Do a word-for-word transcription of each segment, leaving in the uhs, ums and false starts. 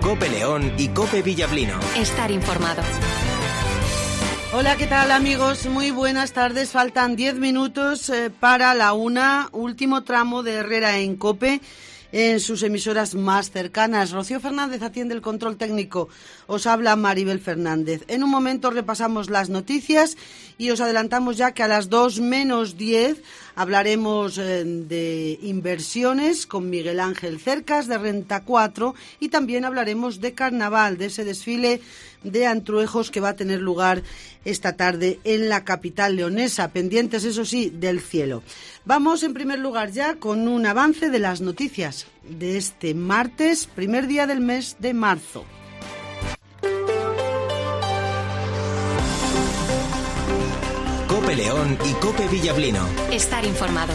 COPE León y COPE Villablino. Estar informado. Hola, ¿qué tal, amigos? Muy buenas tardes. Faltan diez minutos eh, para la una, último tramo de Herrera en COPE, en sus emisoras más cercanas. Rocío Fernández atiende el control técnico. Os habla Maribel Fernández. En un momento repasamos las noticias y os adelantamos ya que a las dos menos diez hablaremos eh, de inversiones con Miguel Ángel Cercas de Renta cuatro y también hablaremos de carnaval, de ese desfile de Antruejos que va a tener lugar esta tarde en la capital leonesa, pendientes, eso sí, del cielo. Vamos en primer lugar ya con un avance de las noticias de este martes, primer día del mes de marzo. COPE León y COPE Villablino. Estar informado.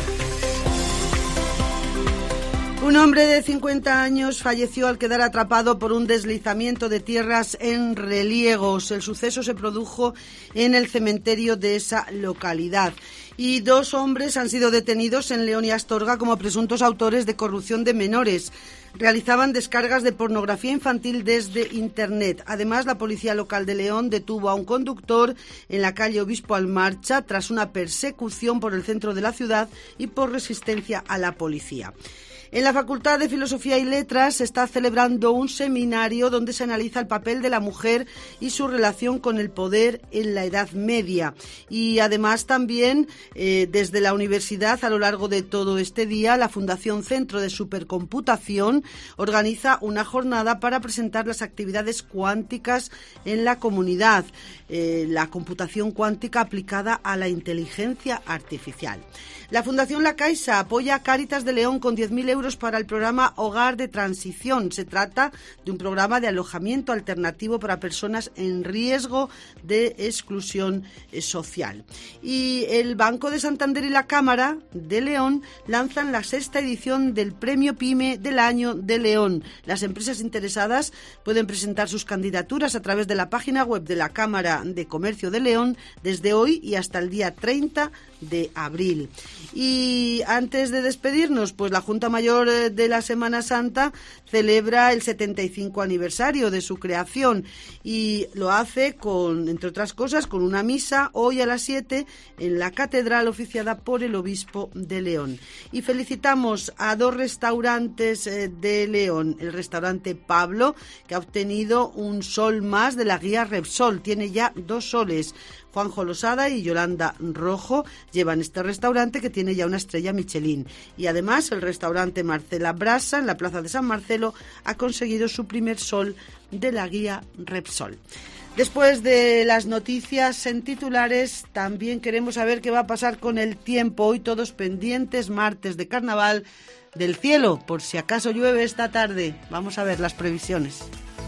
Un hombre de cincuenta años falleció al quedar atrapado por un deslizamiento de tierras en Reliegos. El suceso se produjo en el cementerio de esa localidad. Y dos hombres han sido detenidos en León y Astorga como presuntos autores de corrupción de menores. Realizaban descargas de pornografía infantil desde Internet. Además, la policía local de León detuvo a un conductor en la calle Obispo Almarcha tras una persecución por el centro de la ciudad y por resistencia a la policía. En la Facultad de Filosofía y Letras se está celebrando un seminario donde se analiza el papel de la mujer y su relación con el poder en la Edad Media. Y además también eh, desde la universidad, a lo largo de todo este día, la Fundación Centro de Supercomputación organiza una jornada para presentar las actividades cuánticas en la comunidad, eh, la computación cuántica aplicada a la inteligencia artificial. La Fundación La Caixa apoya a Cáritas de León con diez mil euros para el programa Hogar de Transición. Se trata de un programa de alojamiento alternativo para personas en riesgo de exclusión social. Y el Banco de Santander y la Cámara de León lanzan la sexta edición del Premio PYME del Año de León. Las empresas interesadas pueden presentar sus candidaturas a través de la página web de la Cámara de Comercio de León desde hoy y hasta el día treinta de abril. Y antes de despedirnos, pues la Junta Mayor de la Semana Santa celebra el setenta y cinco aniversario de su creación y lo hace con, entre otras cosas, con una misa hoy a las siete en la catedral oficiada por el obispo de León. Y felicitamos a dos restaurantes de León, el restaurante Pablo, que ha obtenido un sol más de la guía Repsol, tiene ya dos soles. Juanjo Losada y Yolanda Rojo llevan este restaurante que tiene ya una estrella Michelin. Y además el restaurante Marcela Brasa en la Plaza de San Marcelo ha conseguido su primer sol de la guía Repsol. Después de las noticias en titulares, también queremos saber qué va a pasar con el tiempo. Hoy todos pendientes, martes de carnaval, del cielo, por si acaso llueve esta tarde. Vamos a ver las previsiones.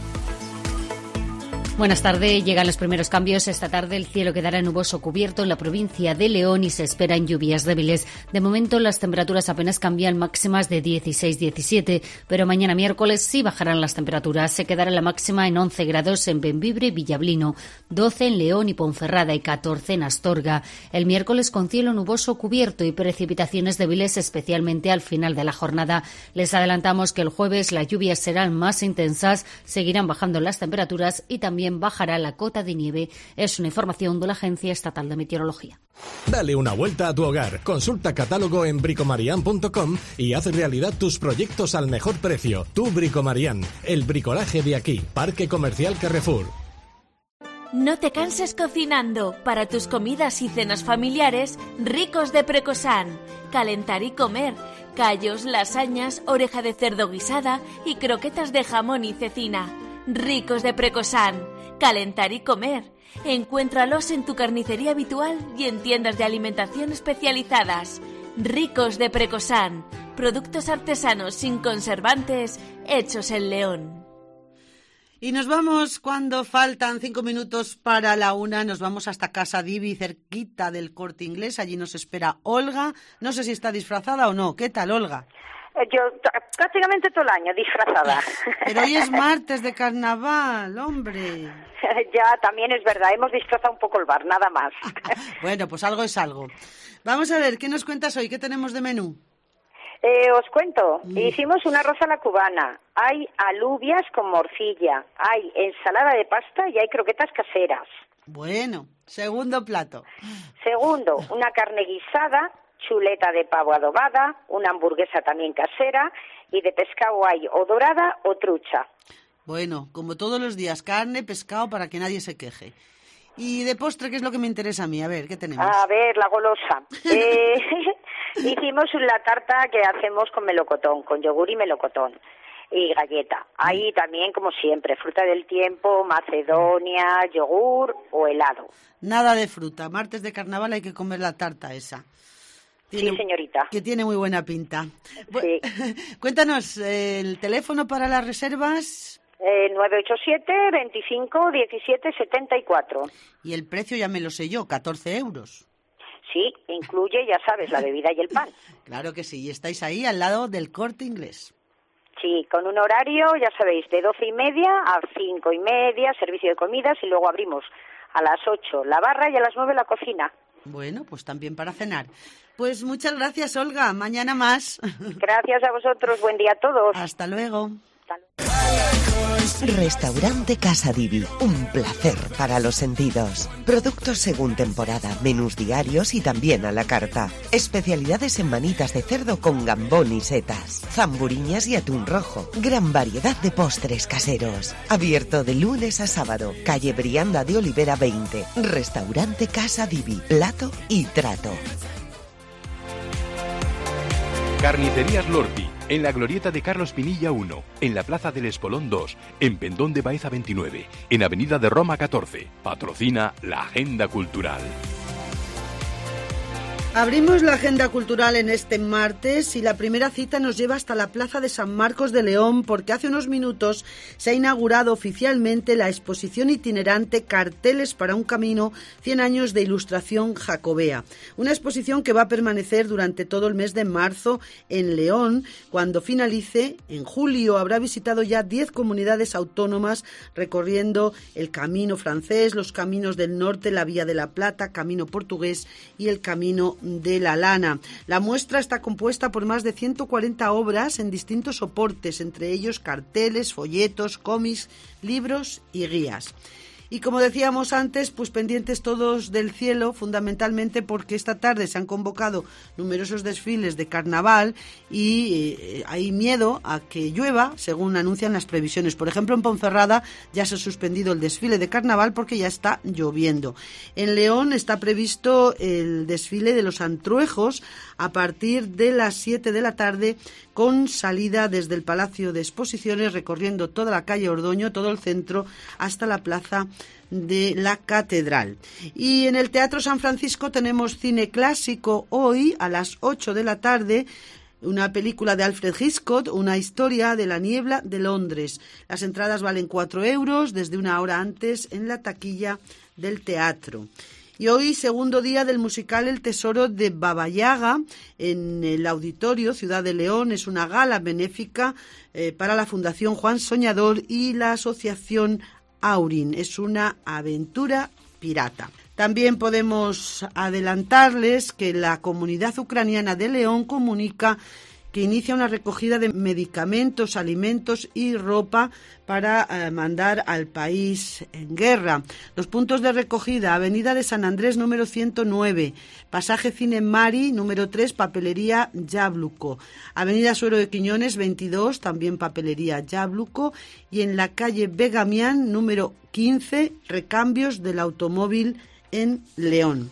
Buenas tardes. Llegan los primeros cambios. Esta tarde el cielo quedará nuboso cubierto en la provincia de León y se esperan lluvias débiles. De momento las temperaturas apenas cambian, máximas de dieciséis diecisiete, pero mañana miércoles sí bajarán las temperaturas. Se quedará la máxima en once grados en Bembibre y Villablino, doce en León y Ponferrada y catorce en Astorga. El miércoles con cielo nuboso cubierto y precipitaciones débiles, especialmente al final de la jornada. Les adelantamos que el jueves las lluvias serán más intensas, seguirán bajando las temperaturas y también bajará la cota de nieve. Es una información de la Agencia Estatal de Meteorología. Dale una vuelta a tu hogar. Consulta catálogo en bricomarian punto com y haz realidad tus proyectos al mejor precio. Tu Bricomarian, el bricolaje de aquí. Parque Comercial Carrefour. No te canses cocinando. Para tus comidas y cenas familiares, Ricos de Precosan. Calentar y comer. Callos, lasañas, oreja de cerdo guisada y croquetas de jamón y cecina. Ricos de Precosan. Calentar y comer. Encuéntralos en tu carnicería habitual y en tiendas de alimentación especializadas. Ricos de Precosan. Productos artesanos sin conservantes, hechos en León. Y nos vamos, cuando faltan cinco minutos para la una, nos vamos hasta Casa Divi, cerquita del Corte Inglés. Allí nos espera Olga. No sé si está disfrazada o no. ¿Qué tal, Olga? Yo prácticamente todo el año disfrazada. Pero hoy es martes de carnaval, hombre. Ya, también es verdad, hemos disfrazado un poco el bar, nada más. Bueno, pues algo es algo. Vamos a ver, ¿qué nos cuentas hoy? ¿Qué tenemos de menú? Eh, os cuento, Mm. hicimos un arroz a la cubana, hay alubias con morcilla, hay ensalada de pasta y hay croquetas caseras. Bueno, segundo plato. Segundo, una carne guisada, chuleta de pavo adobada, una hamburguesa también casera y de pescado hay o dorada o trucha. Bueno, como todos los días, carne, pescado, para que nadie se queje. Y de postre, ¿qué es lo que me interesa a mí? A ver, ¿qué tenemos? A ver, la golosa. Eh, hicimos la tarta que hacemos con melocotón, con yogur y melocotón y galleta. Ahí también, como siempre, fruta del tiempo, macedonia, yogur o helado. Nada de fruta. Martes de carnaval hay que comer la tarta esa. Tiene, Sí, señorita. Que tiene muy buena pinta. Bu- Sí. Cuéntanos, eh, el teléfono para las reservas Eh, nueve ocho siete, veinticinco, diecisiete, setenta y cuatro. y el precio ya me lo sé yo, catorce euros. Sí, incluye, ya sabes, la bebida y el pan. Claro que sí, y estáis ahí al lado del Corte Inglés. Sí, con un horario, ya sabéis, de doce y media a cinco y media, servicio de comidas, y luego abrimos a las ocho la barra y a las nueve la cocina. Bueno, pues también para cenar. Pues muchas gracias, Olga. Mañana más. Gracias a vosotros, buen día a todos. Hasta luego. Hasta luego. Restaurante Casa Divi, un placer para los sentidos. Productos según temporada, menús diarios y también a la carta. Especialidades en manitas de cerdo con gambón y setas, zamburiñas y atún rojo. Gran variedad de postres caseros. Abierto de lunes a sábado. Calle Brianda de Olivera veinte. Restaurante Casa Divi, plato y trato. Carnicerías Lorpi, en la glorieta de Carlos Pinilla uno, en la Plaza del Espolón dos, en Pendón de Baeza veintinueve, en Avenida de Roma catorce. Patrocina la Agenda Cultural. Abrimos la agenda cultural en este martes y la primera cita nos lleva hasta la Plaza de San Marcos de León porque hace unos minutos se ha inaugurado oficialmente la exposición itinerante Carteles para un Camino, cien años de ilustración jacobea. Una exposición que va a permanecer durante todo el mes de marzo en León. Cuando finalice, en julio, habrá visitado ya diez comunidades autónomas recorriendo el Camino francés, los caminos del norte, la Vía de la Plata, Camino portugués y el Camino de la Lana. La muestra está compuesta por más de ciento cuarenta obras en distintos soportes, entre ellos carteles, folletos, cómics, libros y guías. Y como decíamos antes, pues pendientes todos del cielo, fundamentalmente porque esta tarde se han convocado numerosos desfiles de carnaval y eh, hay miedo a que llueva, según anuncian las previsiones. Por ejemplo, en Ponferrada ya se ha suspendido el desfile de carnaval porque ya está lloviendo. En León está previsto el desfile de los Antruejos a partir de las siete de la tarde, con salida desde el Palacio de Exposiciones, recorriendo toda la calle Ordoño, todo el centro, hasta la plaza de la Catedral. Y en el Teatro San Francisco tenemos cine clásico hoy a las ocho de la tarde, una película de Alfred Hitchcock, Una historia de la niebla de Londres. Las entradas valen cuatro euros desde una hora antes en la taquilla del teatro. Y hoy, segundo día del musical El Tesoro de Baba Yaga, en el Auditorio Ciudad de León. Es una gala benéfica eh, para la Fundación Juan Soñador y la Asociación Aurin. Es una aventura pirata. También podemos adelantarles que la comunidad ucraniana de León comunica que inicia una recogida de medicamentos, alimentos y ropa para eh, mandar al país en guerra. Los puntos de recogida: Avenida de San Andrés número ciento nueve, Pasaje Cine Mari número tres, Papelería Yabluco, Avenida Suero de Quiñones veintidós, también Papelería Yabluco, y en la calle Begamián número quince, Recambios del Automóvil en León.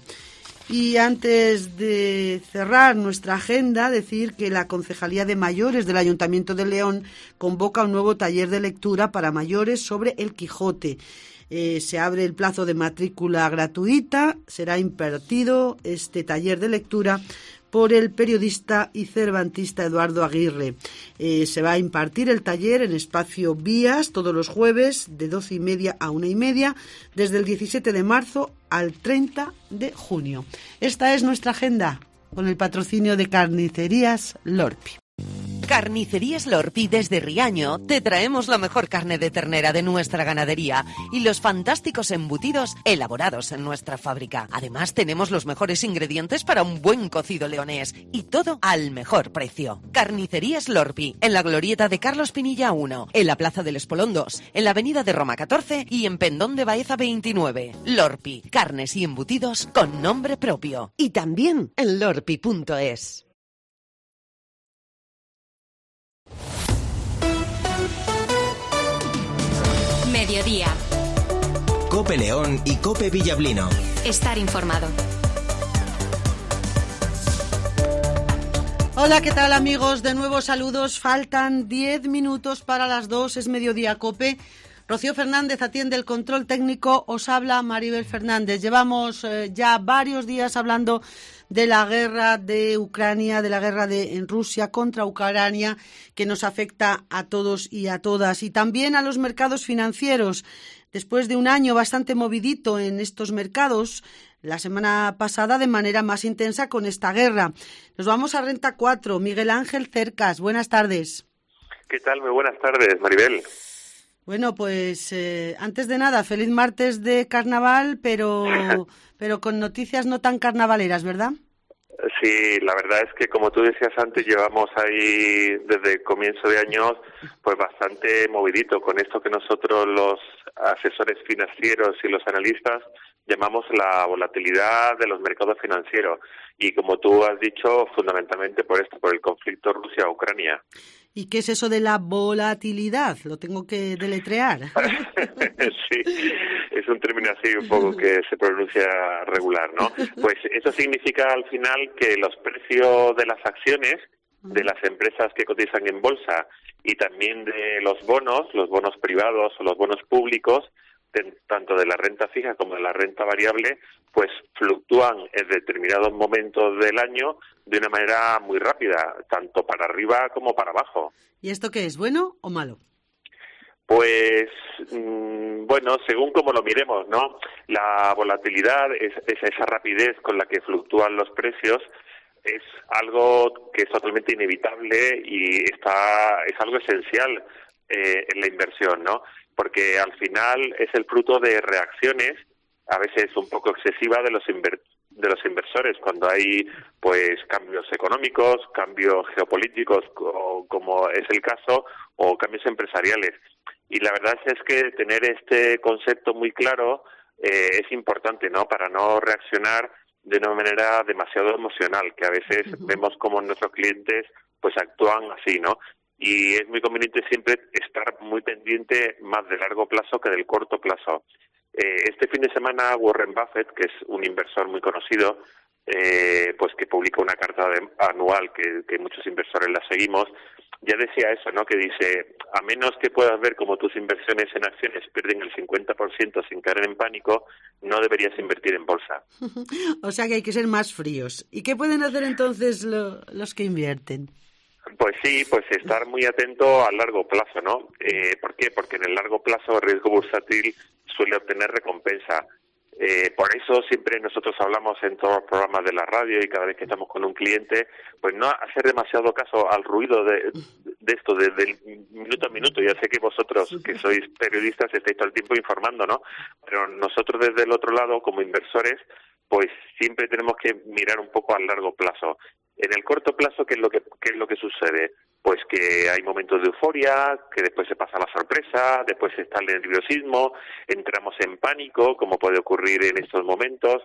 Y antes de cerrar nuestra agenda, decir que la Concejalía de Mayores del Ayuntamiento de León convoca un nuevo taller de lectura para mayores sobre el Quijote. Eh, se abre el plazo de matrícula gratuita. Será impartido este taller de lectura por el periodista y cervantista Eduardo Aguirre. Eh, se va a impartir el taller en espacio Vías todos los jueves de doce y media a una y media, desde el diecisiete de marzo al treinta de junio. Esta es nuestra agenda con el patrocinio de Carnicerías Lorpi. Carnicerías Lorpi desde Riaño te traemos la mejor carne de ternera de nuestra ganadería y los fantásticos embutidos elaborados en nuestra fábrica. Además tenemos los mejores ingredientes para un buen cocido leonés y todo al mejor precio. Carnicerías Lorpi, en la glorieta de Carlos Pinilla uno, en la Plaza del Espolón dos, en la Avenida de Roma catorce y en Pendón de Baeza veintinueve. Lorpi, carnes y embutidos con nombre propio. Y también en lorpi punto es. Mediodía. Cope León y Cope Villablino. Estar informado. Hola, ¿qué tal, amigos? De nuevo saludos. Faltan diez minutos para las dos, es Mediodía Cope. Rocío Fernández atiende el control técnico, os habla Maribel Fernández. Llevamos eh, ya varios días hablando de la guerra de Ucrania, de la guerra de en Rusia contra Ucrania, que nos afecta a todos y a todas, y también a los mercados financieros. Después de un año bastante movidito en estos mercados, la semana pasada de manera más intensa con esta guerra. Nos vamos a Renta cuatro. Miguel Ángel Cercas, buenas tardes. ¿Qué tal? Muy buenas tardes, Maribel. Bueno, pues eh, antes de nada, feliz martes de carnaval, pero pero con noticias no tan carnavaleras, ¿verdad? Sí, la verdad es que como tú decías antes, llevamos ahí desde el comienzo de años pues bastante movidito con esto que nosotros los asesores financieros y los analistas llamamos la volatilidad de los mercados financieros. Y como tú has dicho, fundamentalmente por esto, por el conflicto Rusia-Ucrania. ¿Y qué es eso de la volatilidad? Lo tengo que deletrear. Sí, es un término así un poco que se pronuncia regular, ¿no? Pues eso significa al final que los precios de las acciones de las empresas que cotizan en bolsa y también de los bonos, los bonos privados o los bonos públicos, de, tanto de la renta fija como de la renta variable, pues fluctúan en determinados momentos del año de una manera muy rápida, tanto para arriba como para abajo. ¿Y esto qué es, bueno o malo? Pues, mmm, bueno, según como lo miremos, ¿no? La volatilidad, es, es esa rapidez con la que fluctúan los precios, es algo que es totalmente inevitable y está es algo esencial eh, en la inversión, ¿no? Porque al final es el fruto de reacciones, a veces un poco excesivas, de los inver- de los inversores cuando hay pues cambios económicos, cambios geopolíticos, co- como es el caso, o cambios empresariales. Y la verdad es que tener este concepto muy claro eh, es importante, ¿no? Para no reaccionar de una manera demasiado emocional, que a veces uh-huh. vemos como nuestros clientes pues actúan así, ¿no? Y es muy conveniente siempre estar muy pendiente más de largo plazo que del corto plazo. Eh, este fin de semana Warren Buffett, que es un inversor muy conocido, eh, pues que publica una carta de, anual que, que muchos inversores la seguimos, ya decía eso, ¿no? Que dice, a menos que puedas ver cómo tus inversiones en acciones pierden el cincuenta por ciento sin caer en pánico, no deberías invertir en bolsa. O sea que hay que ser más fríos. ¿Y qué pueden hacer entonces lo, los que invierten? Pues sí, pues estar muy atento a largo plazo, ¿no? Eh, ¿Por qué? Porque en el largo plazo el riesgo bursátil suele obtener recompensa. Eh, por eso siempre nosotros hablamos en todos los programas de la radio y cada vez que estamos con un cliente, pues no hacer demasiado caso al ruido de, de esto, de, de minuto a minuto. Ya sé que vosotros, que sois periodistas, estáis todo el tiempo informando, ¿no? Pero nosotros desde el otro lado, como inversores, pues siempre tenemos que mirar un poco a largo plazo. En el corto plazo, ¿qué es lo que qué es lo que sucede? Pues que hay momentos de euforia, que después se pasa la sorpresa, después está el nerviosismo, entramos en pánico, como puede ocurrir en estos momentos,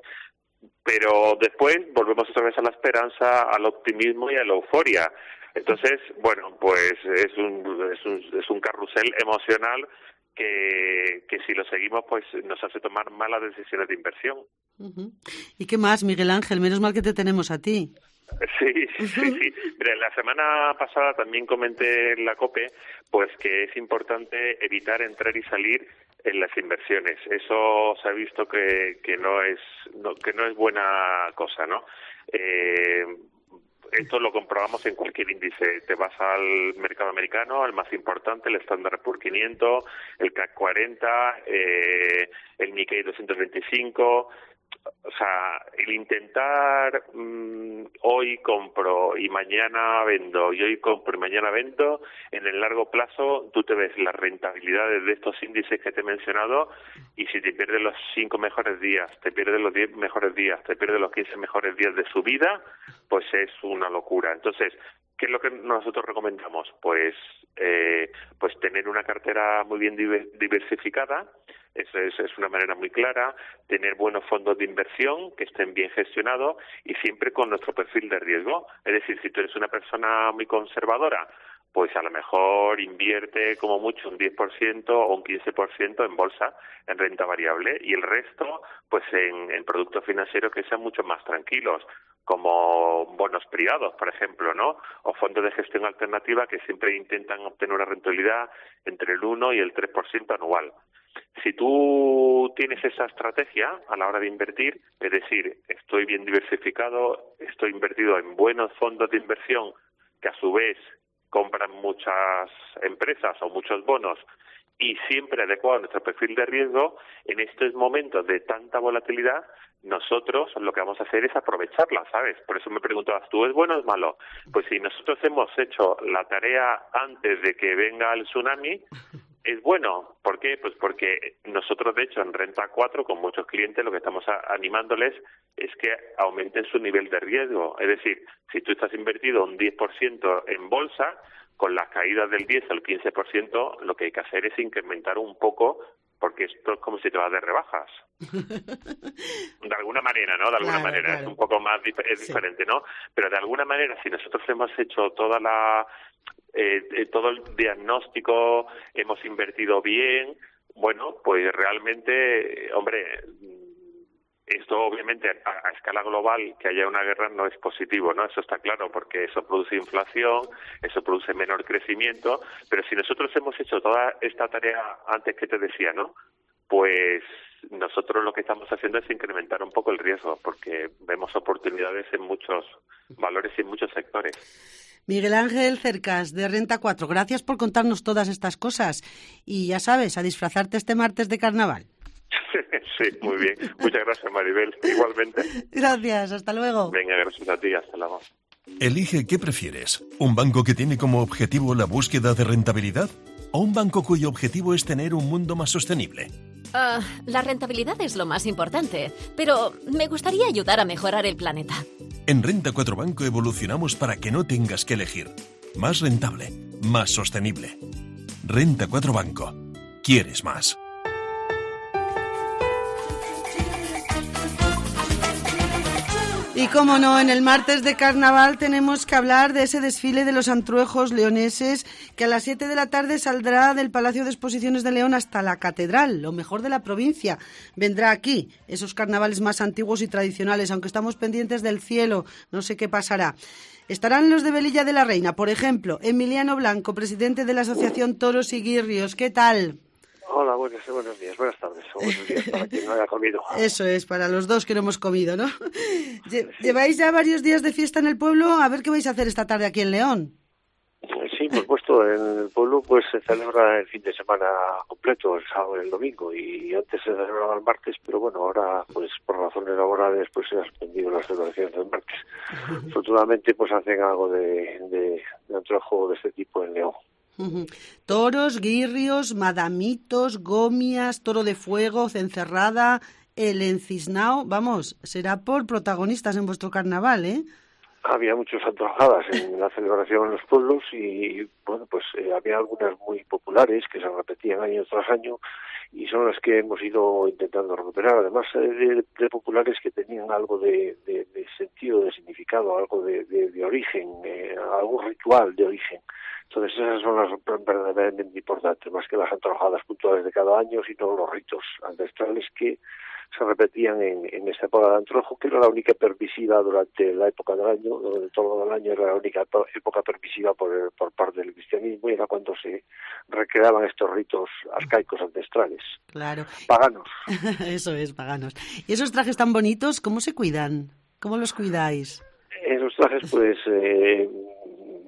pero después volvemos otra vez a la esperanza, al optimismo y a la euforia. Entonces, bueno, pues es un es un, es un carrusel emocional que, que si lo seguimos, pues nos hace tomar malas decisiones de inversión. Uh-huh. ¿Y qué más, Miguel Ángel? Menos mal que te tenemos a ti. Sí, sí, sí. Mira, la semana pasada también comenté en la COPE pues que es importante evitar entrar y salir en las inversiones. Eso se ha visto que, que no es no, que no es buena cosa, ¿no? Eh, esto lo comprobamos en cualquier índice. Te vas al mercado americano, al más importante, el Standard and Poor's quinientos, el C A C cuarenta, eh, el Nikkei doscientos veinticinco. o sea, el intentar mmm, hoy compro y mañana vendo, y hoy compro y mañana vendo, en el largo plazo tú te ves las rentabilidades de estos índices que te he mencionado, y si te pierdes los cinco mejores días, te pierdes los diez mejores días, te pierdes los quince mejores días de su vida, pues es una locura. Entonces, ¿qué es lo que nosotros recomendamos? Pues eh, pues tener una cartera muy bien diversificada, eso es, es una manera muy clara, tener buenos fondos de inversión que estén bien gestionados y siempre con nuestro perfil de riesgo. Es decir, si tú eres una persona muy conservadora, pues a lo mejor invierte como mucho un diez por ciento o un quince por ciento en bolsa, en renta variable, y el resto pues en, en productos financieros que sean mucho más tranquilos, como bonos privados, por ejemplo, ¿no? O fondos de gestión alternativa que siempre intentan obtener una rentabilidad entre el uno y el tres por ciento anual. Si tú tienes esa estrategia a la hora de invertir, es decir, estoy bien diversificado, estoy invertido en buenos fondos de inversión que a su vez compran muchas empresas o muchos bonos y siempre adecuado a nuestro perfil de riesgo, en estos momentos de tanta volatilidad, nosotros lo que vamos a hacer es aprovecharla, ¿sabes? Por eso me preguntabas, ¿tú es bueno o es malo? Pues si nosotros hemos hecho la tarea antes de que venga el tsunami, es bueno. ¿Por qué? Pues porque nosotros, de hecho, en Renta cuatro, con muchos clientes, lo que estamos animándoles es que aumenten su nivel de riesgo. Es decir, si tú estás invertido un diez por ciento en bolsa, con las caídas del diez al quince por ciento, lo que hay que hacer es incrementar un poco, porque esto es como si te vas de rebajas. De alguna manera, ¿no? De alguna claro, manera. Claro. Es un poco más dif- es sí. diferente, ¿no? Pero de alguna manera, si nosotros hemos hecho toda la... Eh, eh, todo el diagnóstico, hemos invertido bien, bueno, pues realmente, eh, hombre, esto obviamente a, a escala global, que haya una guerra no es positivo, ¿no? Eso está claro, porque eso produce inflación, eso produce menor crecimiento, pero si nosotros hemos hecho toda esta tarea antes que te decía, ¿no? Pues nosotros lo que estamos haciendo es incrementar un poco el riesgo, porque vemos oportunidades en muchos valores y en muchos sectores. Miguel Ángel Cercas, de Renta cuatro, gracias por contarnos todas estas cosas. Y ya sabes, a disfrazarte este martes de carnaval. Sí, muy bien. Muchas gracias, Maribel. Igualmente. Gracias, hasta luego. Venga, gracias a ti, hasta luego. Elige qué prefieres, ¿un banco que tiene como objetivo la búsqueda de rentabilidad o un banco cuyo objetivo es tener un mundo más sostenible? Uh, la rentabilidad es lo más importante, pero me gustaría ayudar a mejorar el planeta. En Renta cuatro Banco evolucionamos para que no tengas que elegir. Más rentable, más sostenible. Renta cuatro Banco. ¿Quieres más? Y cómo no, en el martes de carnaval tenemos que hablar de ese desfile de los antruejos leoneses que a las siete de la tarde saldrá del Palacio de Exposiciones de León hasta la Catedral, lo mejor de la provincia. Vendrá aquí, esos carnavales más antiguos y tradicionales, aunque estamos pendientes del cielo, no sé qué pasará. Estarán los de Velilla de la Reina, por ejemplo, Emiliano Blanco, presidente de la Asociación Toros y Guirrios. ¿Qué tal? Hola, buenos, buenos días, buenas tardes, o buenos días para quien no haya comido. Eso es, para los dos que no hemos comido, ¿no? Lleváis ya varios días de fiesta en el pueblo, a ver qué vais a hacer esta tarde aquí en León. Sí, por supuesto, en el pueblo pues se celebra el fin de semana completo, el sábado y el domingo, y antes se celebraba el martes, pero bueno, ahora pues por razones laborales pues se han suspendido las celebraciones del martes. Afortunadamente pues hacen algo de, de, de antojo de este tipo en León. Uh-huh. Toros, guirrios, madamitos, gomias, toro de fuego, cencerrada, el encisnao, vamos, será por protagonistas en vuestro carnaval, ¿eh? Había muchas antojadas en la celebración en los pueblos y, bueno, pues eh, había algunas muy populares que se repetían año tras año y son las que hemos ido intentando recuperar, además eh, de, de populares que tenían algo de, de, de sentido, de significado, algo de, de, de origen, eh, algún ritual de origen. Entonces esas son las verdaderamente importantes, más que las antojadas puntuales de cada año, sino los ritos ancestrales que se repetían en, en esta época de antrojo, que era la única permisiva durante la época del año, durante todo el año era la única época permisiva por, por parte del cristianismo, y era cuando se recreaban estos ritos arcaicos ancestrales. Claro. Paganos. Eso es, paganos. ¿Y esos trajes tan bonitos, cómo se cuidan? ¿Cómo los cuidáis? Esos trajes, pues... Eh,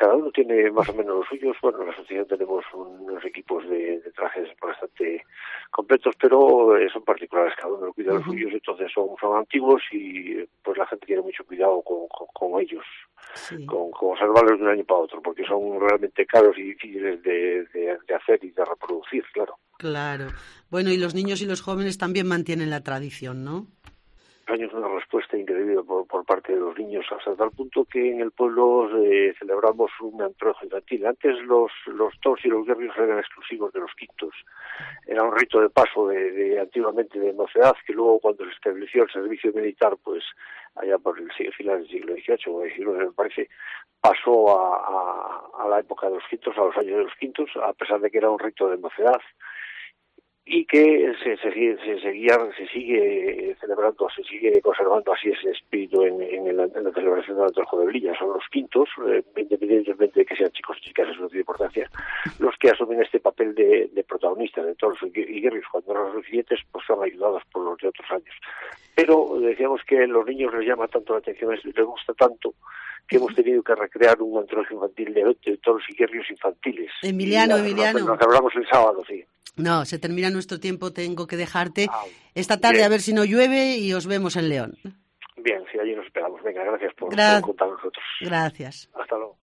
cada uno tiene más o menos los suyos. Bueno, en la asociación tenemos unos equipos de, de trajes bastante completos, pero eh, son particulares, cada uno cuida los uh-huh. suyos, entonces son, son antiguos y pues la gente tiene mucho cuidado con, con, con ellos, sí. con, con salvarlos de un año para otro, porque son realmente caros y difíciles de, de, de hacer y de reproducir, claro. Claro. Bueno, y los niños y los jóvenes también mantienen la tradición, ¿no? Años una respuesta increíble por, por parte de los niños, hasta tal punto que en el pueblo eh, celebramos un antrojo infantil. Antes los los toros y los guerrillos eran exclusivos de los quintos. Era un rito de paso de, de antiguamente de mocedad, que luego cuando se estableció el servicio militar, pues allá por el final del siglo dieciocho o diecinueve, me parece, pasó a, a, a la época de los quintos, a los años de los quintos, a pesar de que era un rito de mocedad. Y que se, se, se, seguía, se sigue celebrando, se sigue conservando así ese espíritu en, en, el, en la celebración del Antrojo de Velilla. Son los quintos, eh, independientemente de que sean chicos o chicas, eso no tiene importancia, los que asumen este papel de, de protagonistas de toros y guerrillos. Cuando no son suficientes, pues son ayudados por los de otros años. Pero decíamos que a los niños les llama tanto la atención, les gusta tanto, que hemos tenido que recrear un antrojo infantil de, de toros y guerrillos infantiles. Emiliano, y, Emiliano. Nos, nos hablamos el sábado, sí. No, se termina nuestro tiempo, tengo que dejarte. Ah, esta tarde bien. A ver si no llueve y os vemos en León. Bien, sí, allí nos esperamos. Venga, gracias por, Gra- por contar con nosotros. Gracias. Hasta luego.